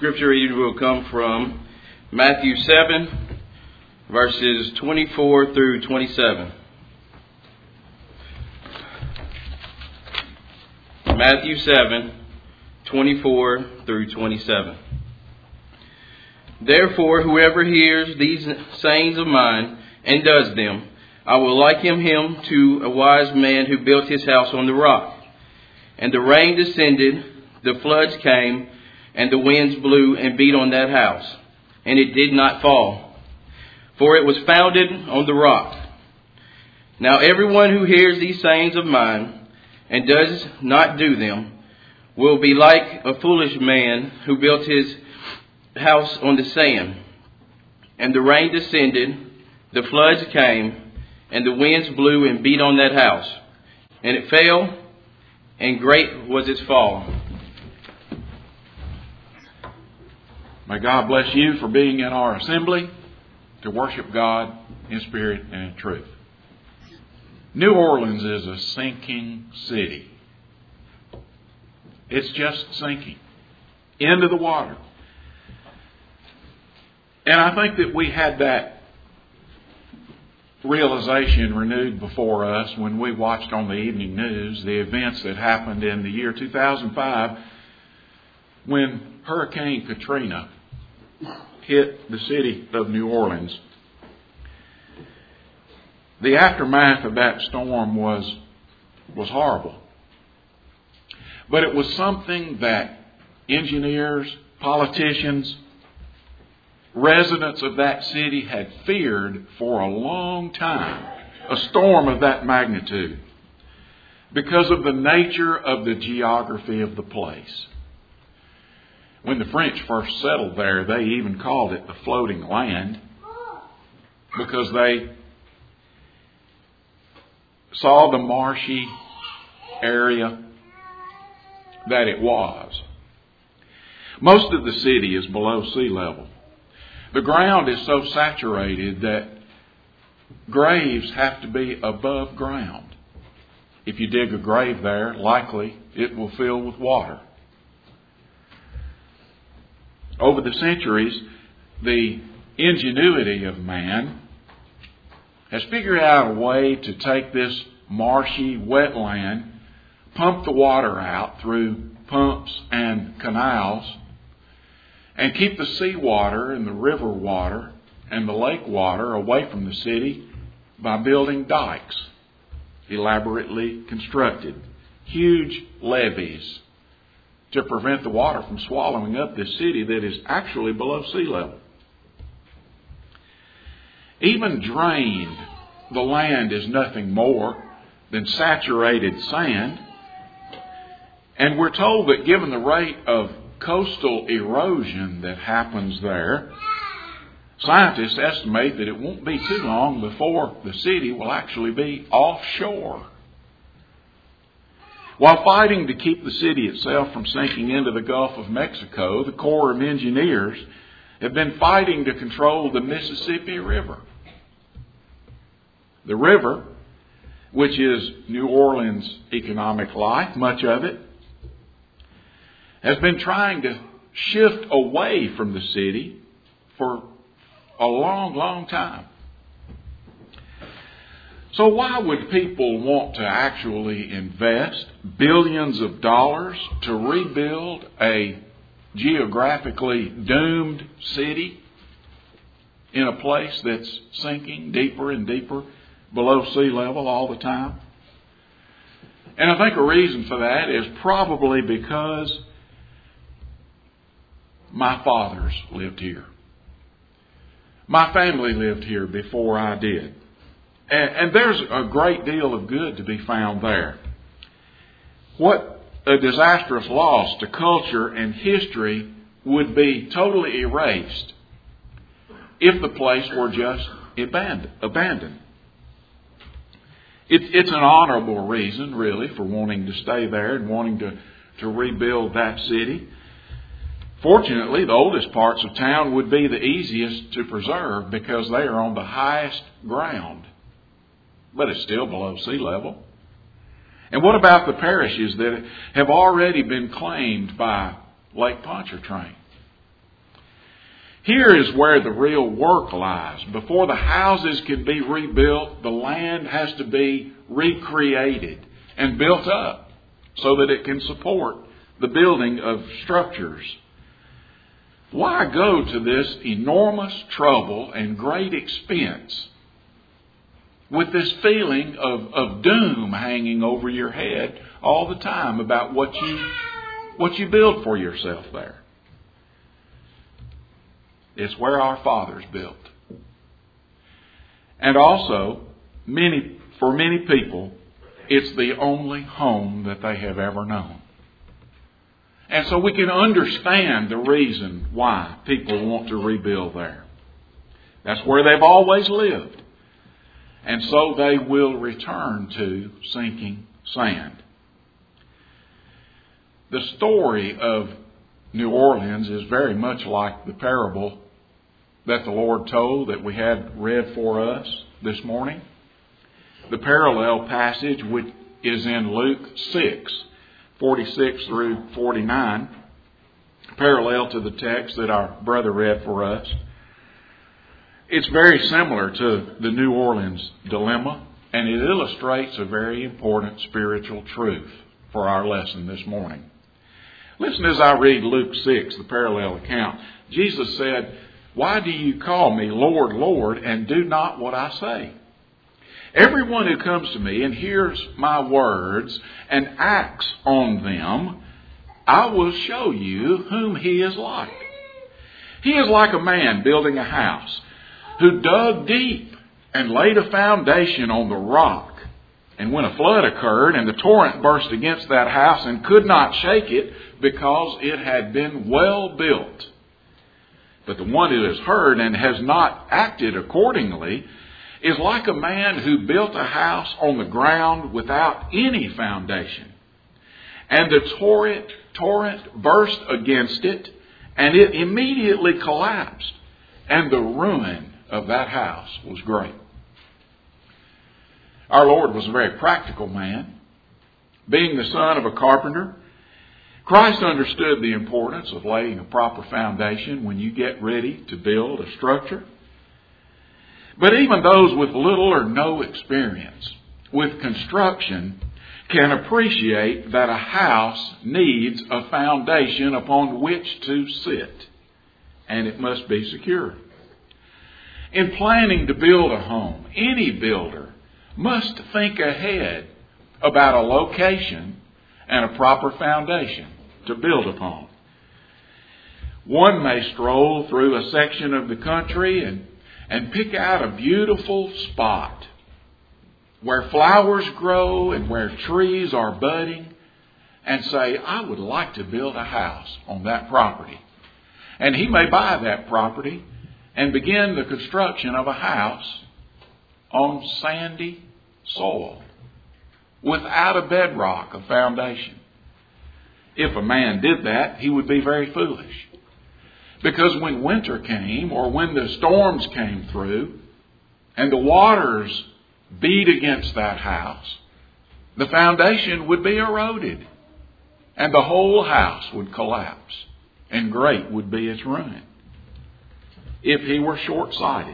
Scripture reading will come from Matthew 7, verses 24 through 27. Matthew 7, 24 through 27. Therefore, whoever hears these sayings of mine and does them, I will liken him to a wise man who built his house on the rock. And the rain descended, the floods came, and the winds blew and beat on that house, and it did not fall, for it was founded on the rock. Now everyone who hears these sayings of mine and does not do them will be like a foolish man who built his house on the sand. And the rain descended, the floods came, and the winds blew and beat on that house, and it fell, and great was its fall. May God bless you for being in our assembly to worship God in spirit and in truth. New Orleans is a sinking city. It's just sinking into the water. And I think that we had that realization renewed before us when we watched on the evening news the events that happened in the year 2005 when Hurricane Katrina hit the city of New Orleans. The aftermath of that storm was horrible. But it was something that engineers, politicians, residents of that city had feared for a long time. A storm of that magnitude. Because of the nature of the geography of the place. When the French first settled there, they even called it the floating land because they saw the marshy area that it was. Most of the city is below sea level. The ground is so saturated that graves have to be above ground. If you dig a grave there, likely it will fill with water. Over the centuries, the ingenuity of man has figured out a way to take this marshy wetland, pump the water out through pumps and canals, and keep the seawater and the river water and the lake water away from the city by building dikes, elaborately constructed, huge levees, to prevent the water from swallowing up this city that is actually below sea level. Even drained, the land is nothing more than saturated sand. And we're told that given the rate of coastal erosion that happens there, scientists estimate that it won't be too long before the city will actually be offshore. While fighting to keep the city itself from sinking into the Gulf of Mexico, the Corps of Engineers have been fighting to control the Mississippi River. The river, which is New Orleans' economic life, much of it, has been trying to shift away from the city for a long, long time. So why would people want to actually invest billions of dollars to rebuild a geographically doomed city in a place that's sinking deeper and deeper below sea level all the time? And I think a reason for that is probably because my fathers lived here. My family lived here before I did. And there's a great deal of good to be found there. What a disastrous loss to culture and history would be totally erased if the place were just abandoned. It's an honorable reason, really, for wanting to stay there and wanting to rebuild that city. Fortunately, the oldest parts of town would be the easiest to preserve because they are on the highest ground. But it's still below sea level. And what about the parishes that have already been claimed by Lake Pontchartrain? Here is where the real work lies. Before the houses can be rebuilt, the land has to be recreated and built up so that it can support the building of structures. Why go to this enormous trouble and great expense with this feeling of doom hanging over your head all the time about what you build for yourself there? It's where our fathers built. And also, for many people, it's the only home that they have ever known. And so we can understand the reason why people want to rebuild there. That's where they've always lived. And so they will return to sinking sand. The story of New Orleans is very much like the parable that the Lord told that we had read for us this morning. The parallel passage, which is in Luke 6, 46 through 49, parallel to the text that our brother read for us. It's very similar to the New Orleans dilemma, and it illustrates a very important spiritual truth for our lesson this morning. Listen as I read Luke 6, the parallel account. Jesus said, "Why do you call me Lord, Lord, and do not what I say? Everyone who comes to me and hears my words and acts on them, I will show you whom he is like. He is like a man building a house who dug deep and laid a foundation on the rock. And when a flood occurred and the torrent burst against that house and could not shake it because it had been well built. But the one who has heard and has not acted accordingly is like a man who built a house on the ground without any foundation. And the torrent burst against it, and it immediately collapsed. And the ruin of that house was great." Our Lord was a very practical man. Being the son of a carpenter, Christ understood the importance of laying a proper foundation when you get ready to build a structure. But even those with little or no experience with construction can appreciate that a house needs a foundation upon which to sit, and it must be secure. In planning to build a home, any builder must think ahead about a location and a proper foundation to build upon. One may stroll through a section of the country and pick out a beautiful spot where flowers grow and where trees are budding and say, "I would like to build a house on that property." And he may buy that property and begin the construction of a house on sandy soil without a bedrock, a foundation. If a man did that, he would be very foolish. Because when winter came, or when the storms came through, and the waters beat against that house, the foundation would be eroded, and the whole house would collapse, and great would be its ruin. If he were short-sighted,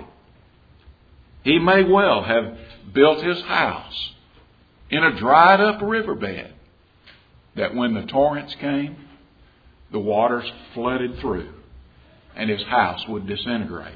he may well have built his house in a dried-up riverbed, that when the torrents came, the waters flooded through, and his house would disintegrate.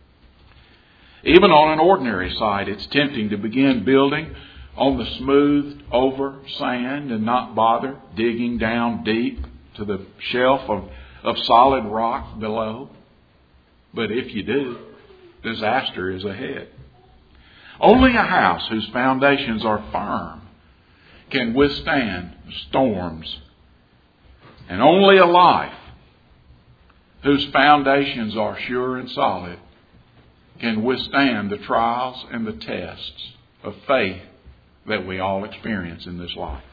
Even on an ordinary site, it's tempting to begin building on the smoothed over sand and not bother digging down deep to the shelf of solid rock below. But if you do, disaster is ahead. Only a house whose foundations are firm can withstand storms. And only a life whose foundations are sure and solid can withstand the trials and the tests of faith that we all experience in this life.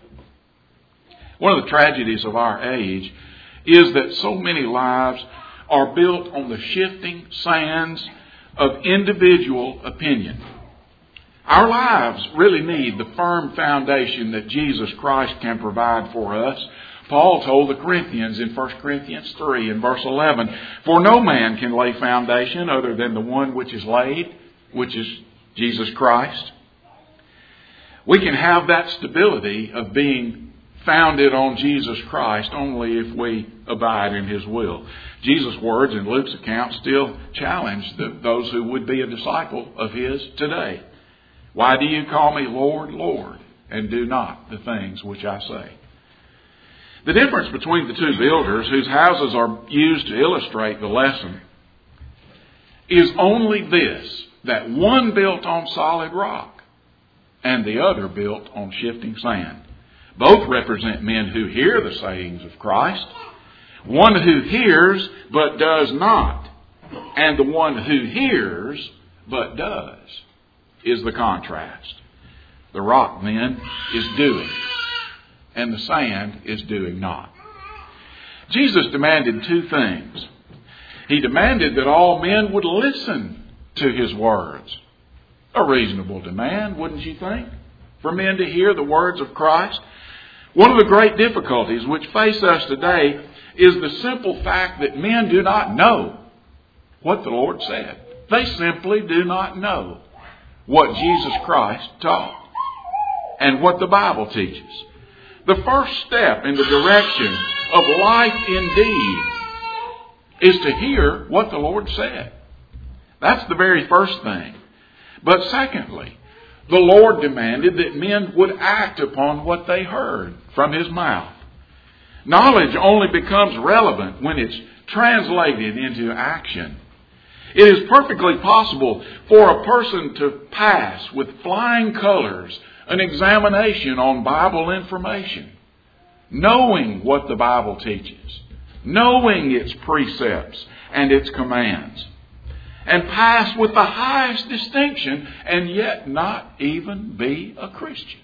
One of the tragedies of our age is that so many lives are built on the shifting sands of individual opinion. Our lives really need the firm foundation that Jesus Christ can provide for us, Paul told the Corinthians in 1 Corinthians 3 and verse 11, "For no man can lay foundation other than the one which is laid, which is Jesus Christ." We can have that stability of being founded on Jesus Christ only if we abide in His will. Jesus' words in Luke's account still challenge those who would be a disciple of His today. "Why do you call me Lord, Lord, and do not the things which I say?" The difference between the two builders whose houses are used to illustrate the lesson is only this, that one built on solid rock and the other built on shifting sand. Both represent men who hear the sayings of Christ. One who hears but does not, and the one who hears but does, is the contrast. The rock, then, is doing, and the sand is doing not. Jesus demanded two things. He demanded that all men would listen to His words. A reasonable demand, wouldn't you think, for men to hear the words of Christ? One of the great difficulties which face us today is the simple fact that men do not know what the Lord said. They simply do not know what Jesus Christ taught and what the Bible teaches. The first step in the direction of life indeed is to hear what the Lord said. That's the very first thing. But secondly, the Lord demanded that men would act upon what they heard from His mouth. Knowledge only becomes relevant when it's translated into action. It is perfectly possible for a person to pass with flying colors an examination on Bible information, knowing what the Bible teaches, knowing its precepts and its commands, and pass with the highest distinction and yet not even be a Christian.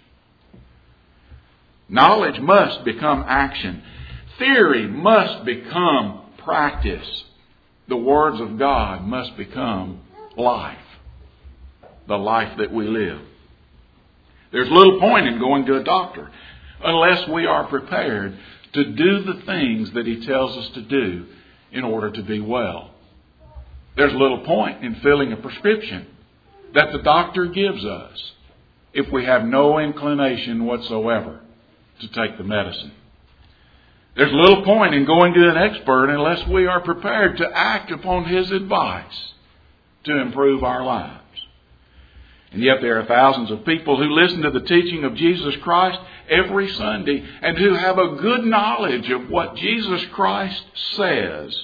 Knowledge must become action. Theory must become practice. The words of God must become life. The life that we live. There's little point in going to a doctor unless we are prepared to do the things that He tells us to do in order to be well. There's little point in filling a prescription that the doctor gives us if we have no inclination whatsoever to take the medicine. There's little point in going to an expert unless we are prepared to act upon his advice to improve our lives. And yet there are thousands of people who listen to the teaching of Jesus Christ every Sunday and who have a good knowledge of what Jesus Christ says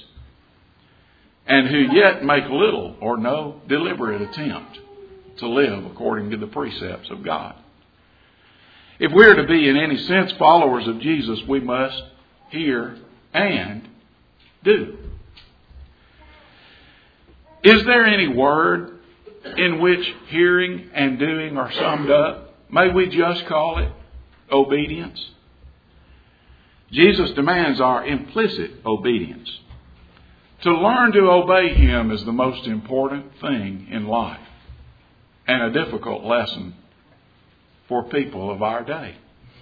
and who yet make little or no deliberate attempt to live according to the precepts of God. If we are to be in any sense followers of Jesus, we must hear and do. Is there any word in which hearing and doing are summed up? May we just call it obedience? Jesus demands our implicit obedience. To learn to obey Him is the most important thing in life and a difficult lesson for people of our day.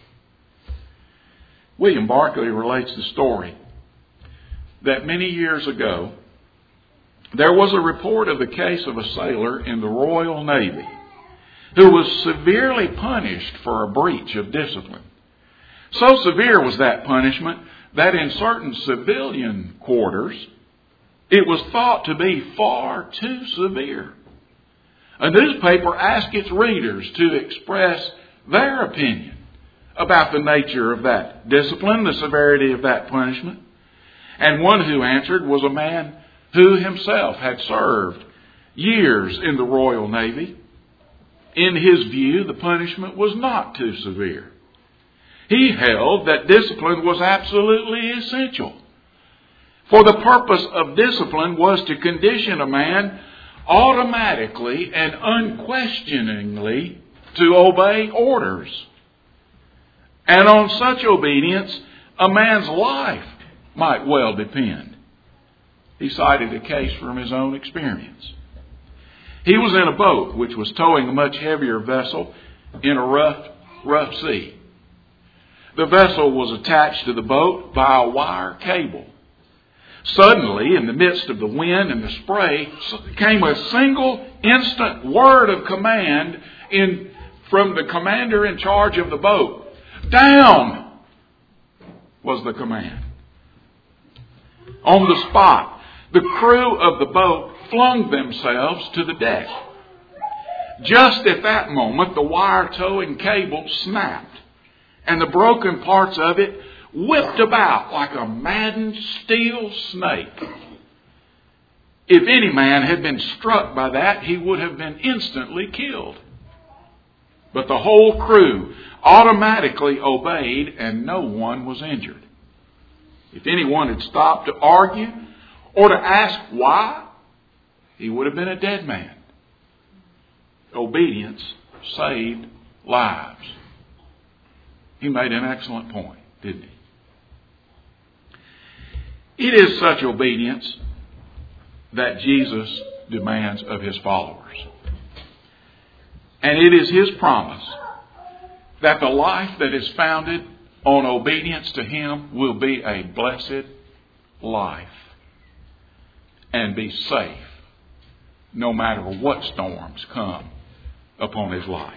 William Barclay relates the story that many years ago there was a report of the case of a sailor in the Royal Navy who was severely punished for a breach of discipline. So severe was that punishment that in certain civilian quarters it was thought to be far too severe. A newspaper asked its readers to express their opinion about the nature of that discipline, the severity of that punishment. And one who answered was a man who himself had served years in the Royal Navy. In his view, the punishment was not too severe. He held that discipline was absolutely essential. For the purpose of discipline was to condition a man automatically and unquestioningly to obey orders. And on such obedience, a man's life might well depend. He cited a case from his own experience. He was in a boat which was towing a much heavier vessel in a rough sea. The vessel was attached to the boat by a wire cable. Suddenly, in the midst of the wind and the spray, came a single instant word of command from the commander in charge of the boat. Down was the command. On the spot, the crew of the boat flung themselves to the deck. Just at that moment, the wire towing cable snapped, and the broken parts of it whipped about like a maddened steel snake. If any man had been struck by that, he would have been instantly killed. But the whole crew automatically obeyed, and no one was injured. If anyone had stopped to argue or to ask why, he would have been a dead man. Obedience saved lives. He made an excellent point, didn't he? It is such obedience that Jesus demands of his followers. And it is his promise that the life that is founded on obedience to him will be a blessed life and be safe no matter what storms come upon his life.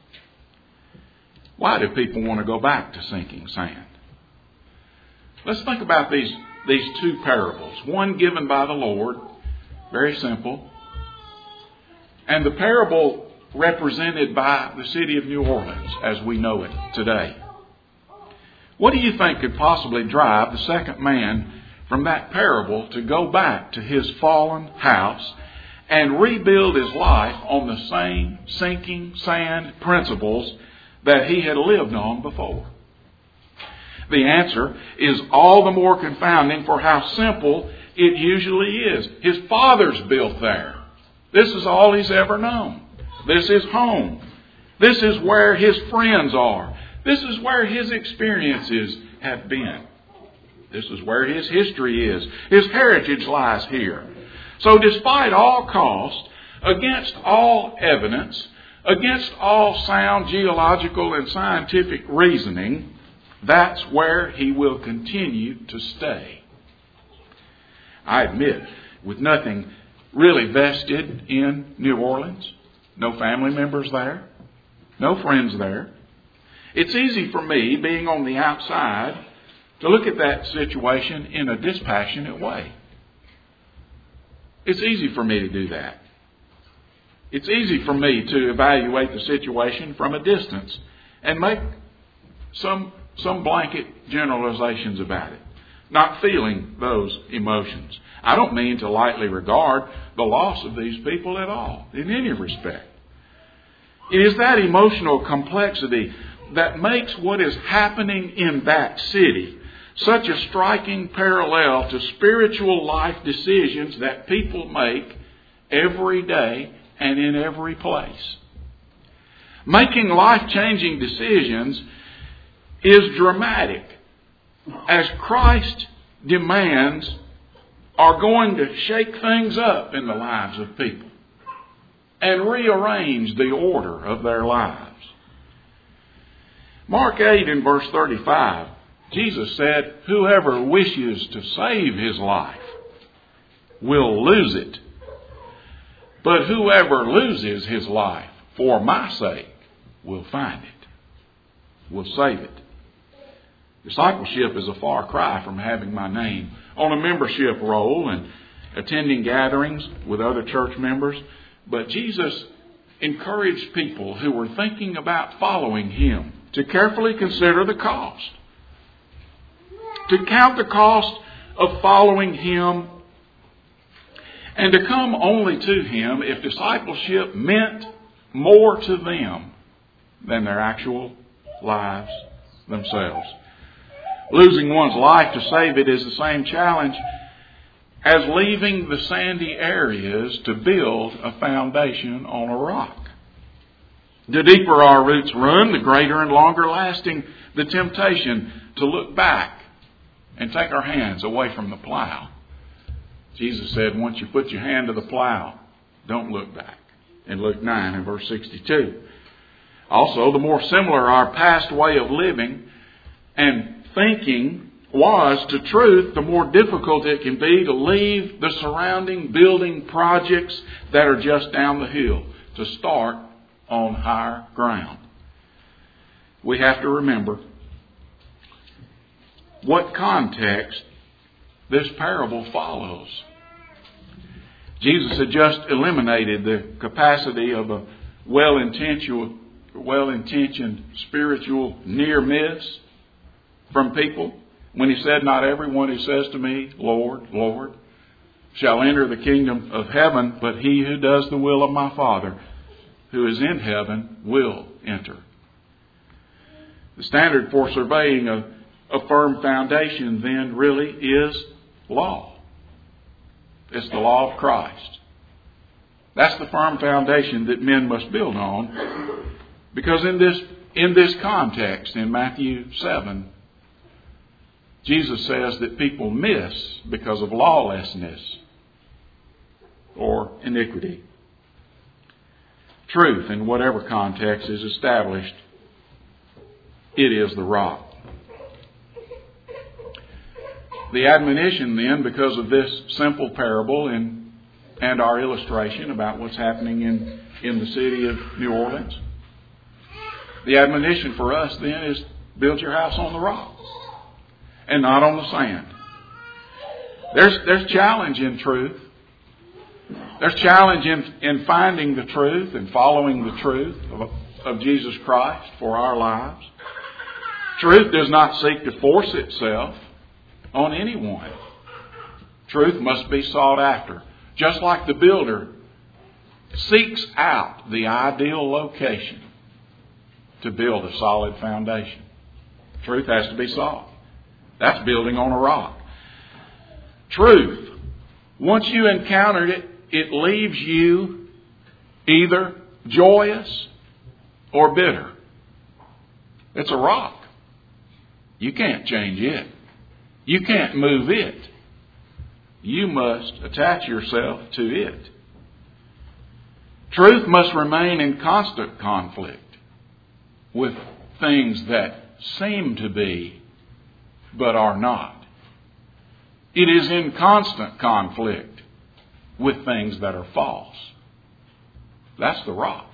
Why do people want to go back to sinking sand? Let's think about these two parables. One given by the Lord, very simple, and the parable represented by the city of New Orleans as we know it today. What do you think could possibly drive the second man from that parable to go back to his fallen house and rebuild his life on the same sinking sand principles that he had lived on before? The answer is all the more confounding for how simple it usually is. His father's built there. This is all he's ever known. This is home. This is where his friends are. This is where his experiences have been. This is where his history is. His heritage lies here. So despite all cost, against all evidence, against all sound geological and scientific reasoning, that's where he will continue to stay. I admit, with nothing really vested in New Orleans, no family members there, no friends there, it's easy for me, being on the outside, to look at that situation in a dispassionate way. It's easy for me to do that. It's easy for me to evaluate the situation from a distance and make some blanket generalizations about it, not feeling those emotions. I don't mean to lightly regard the loss of these people at all, in any respect. It is that emotional complexity that makes what is happening in that city such a striking parallel to spiritual life decisions that people make every day and in every place. Making life-changing decisions is dramatic, as Christ's demands are going to shake things up in the lives of people and rearrange the order of their lives. Mark 8 in verse 35, Jesus said, "Whoever wishes to save his life will lose it. But whoever loses his life for my sake will find it," will save it. Discipleship is a far cry from having my name on a membership roll and attending gatherings with other church members. But Jesus encouraged people who were thinking about following him to carefully consider the cost. To count the cost of following him and to come only to him if discipleship meant more to them than their actual lives themselves. Losing one's life to save it is the same challenge as leaving the sandy areas to build a foundation on a rock. The deeper our roots run, the greater and longer lasting the temptation to look back and take our hands away from the plow. Jesus said, once you put your hand to the plow, don't look back. In Luke 9 and verse 62. Also, the more similar our past way of living, and thinking was to truth, the more difficult it can be to leave the surrounding building projects that are just down the hill to start on higher ground. We have to remember what context this parable follows. Jesus had just eliminated the capacity of a well-intentioned spiritual near miss from people when he said, "Not everyone who says to me, 'Lord, Lord,' shall enter the kingdom of heaven, but he who does the will of my Father who is in heaven will enter." The standard for surveying a firm foundation then really is law. It's the law of Christ. That's the firm foundation that men must build on, because in this context, in Matthew 7, Jesus says that people miss because of lawlessness or iniquity. Truth, in whatever context is established, it is the rock. The admonition then, because of this simple parable and our illustration about what's happening in the city of New Orleans, the admonition for us then is build your house on the rock and not on the sand. There's challenge in truth. There's challenge in finding the truth and following the truth of Jesus Christ for our lives. Truth does not seek to force itself on anyone. Truth must be sought after. Just like the builder seeks out the ideal location to build a solid foundation. Truth has to be sought. That's building on a rock. Truth, once you encountered it, it leaves you either joyous or bitter. It's a rock. You can't change it. You can't move it. You must attach yourself to it. Truth must remain in constant conflict with things that seem to be but are not. It is in constant conflict with things that are false. That's the rock.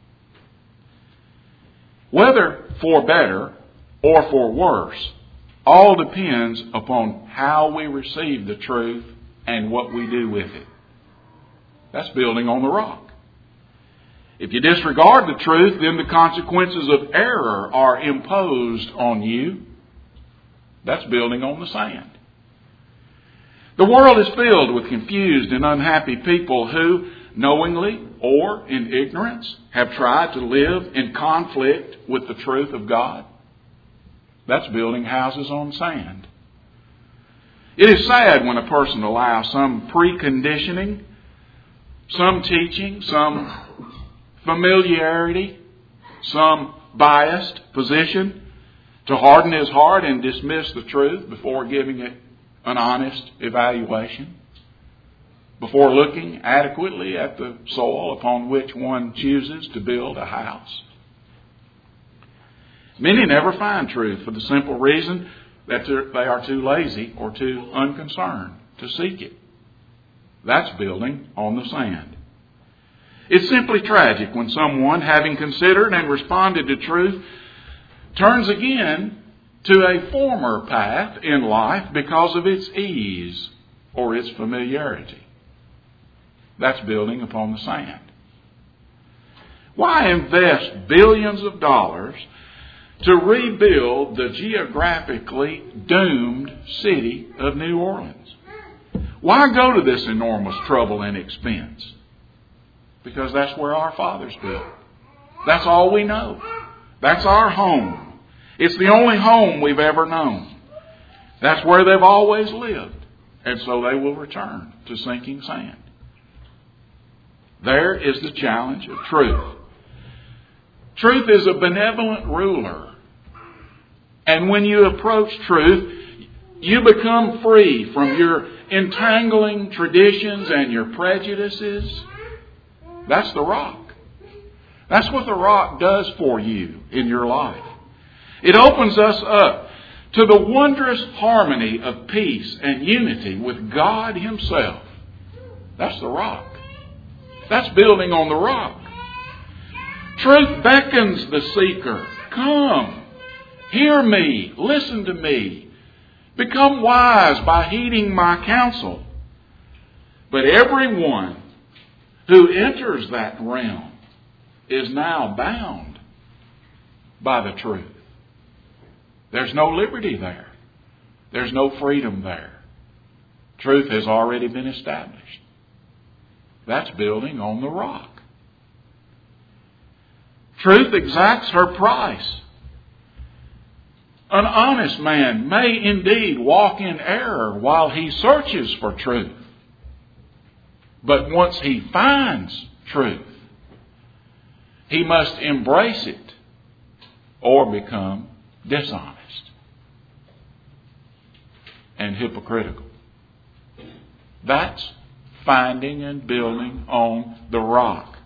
Whether for better or for worse, all depends upon how we receive the truth and what we do with it. That's building on the rock. If you disregard the truth, then the consequences of error are imposed on you. That's building on the sand. The world is filled with confused and unhappy people who, knowingly or in ignorance, have tried to live in conflict with the truth of God. That's building houses on sand. It is sad when a person allows some preconditioning, some teaching, some familiarity, some biased position to harden his heart and dismiss the truth before giving it an honest evaluation, before looking adequately at the soil upon which one chooses to build a house. Many never find truth for the simple reason that they are too lazy or too unconcerned to seek it. That's building on the sand. It's simply tragic when someone, having considered and responded to truth, turns again to a former path in life because of its ease or its familiarity. That's building upon the sand. Why invest billions of dollars to rebuild the geographically doomed city of New Orleans? Why go to this enormous trouble and expense? Because that's where our fathers built. That's all we know. That's our home. It's the only home we've ever known. That's where they've always lived. And so they will return to sinking sand. There is the challenge of truth. Truth is a benevolent ruler. And when you approach truth, you become free from your entangling traditions and your prejudices. That's the rock. That's what the rock does for you in your life. It opens us up to the wondrous harmony of peace and unity with God Himself. That's the rock. That's building on the rock. Truth beckons the seeker. Come, hear me, listen to me. Become wise by heeding my counsel. But everyone who enters that realm is now bound by the truth. There's no liberty there. There's no freedom there. Truth has already been established. That's building on the rock. Truth exacts her price. An honest man may indeed walk in error while he searches for truth. But once he finds truth, he must embrace it or become dishonest and hypocritical. That's finding and building on the rock.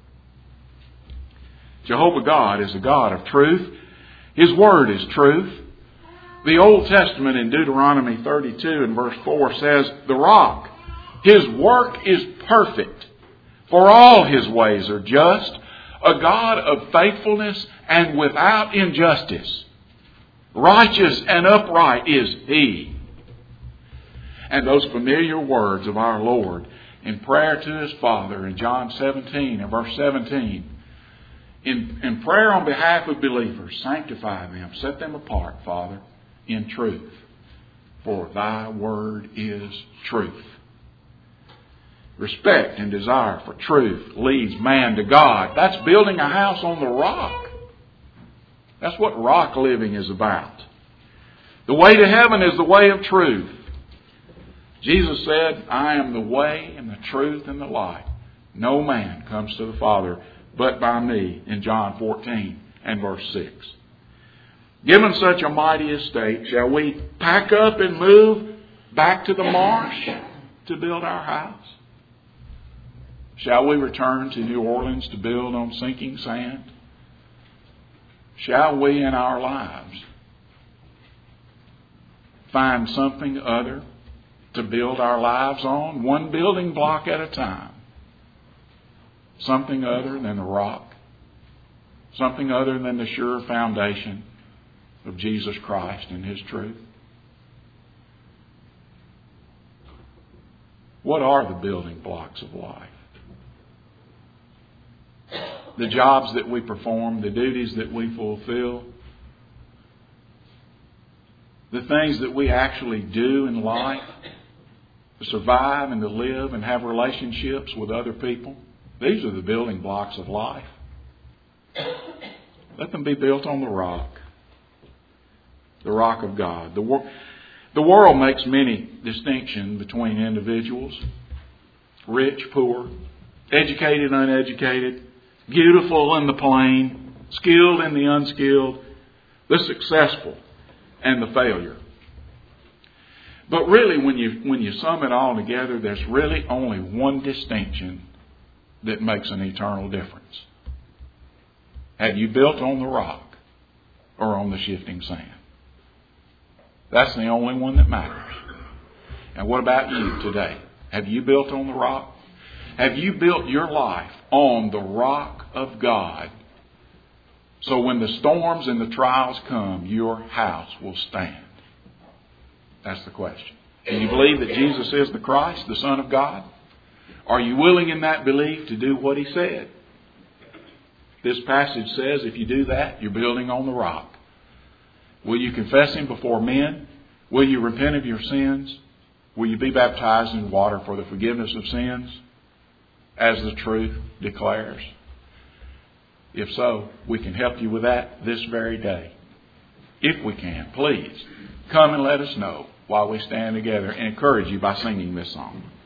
Jehovah God is a God of truth. His Word is truth. The Old Testament in Deuteronomy 32 and verse 4 says, the rock, His work is perfect, for all His ways are just, a God of faithfulness and without injustice. Righteous and upright is He. And those familiar words of our Lord in prayer to His Father in John 17 and verse 17, in prayer on behalf of believers, sanctify them, set them apart, Father, in truth. For Thy word is truth. Respect and desire for truth leads man to God. That's building a house on the rock. That's what rock living is about. The way to heaven is the way of truth. Jesus said, I am the way and the truth and the life. No man comes to the Father but by me, in John 14 and verse 6. Given such a mighty estate, shall we pack up and move back to the marsh to build our house? Shall we return to New Orleans to build on sinking sand? Shall we in our lives find something other to build our lives on, one building block at a time? Something other than the rock. Something other than the sure foundation of Jesus Christ and His truth. What are the building blocks of life? The jobs that we perform, the duties that we fulfill, the things that we actually do in life to survive and to live and have relationships with other people. These are the building blocks of life. Let them be built on the rock. The rock of God. The world makes many distinctions between individuals. Rich, poor, educated, uneducated, beautiful and the plain, skilled and the unskilled, the successful and the failure. But really, when you sum it all together, there's really only one distinction that makes an eternal difference. Have you built on the rock or on the shifting sand? That's the only one that matters. And what about you today? Have you built on the rock? Have you built your life on the rock of God? So when the storms and the trials come, your house will stand. That's the question. Do you believe that Jesus is the Christ, the Son of God? Are you willing in that belief to do what He said? This passage says if you do that, you're building on the rock. Will you confess Him before men? Will you repent of your sins? Will you be baptized in water for the forgiveness of sins, as the truth declares? If so, we can help you with that this very day. If we can, please come and let us know while we stand together and encourage you by singing this song.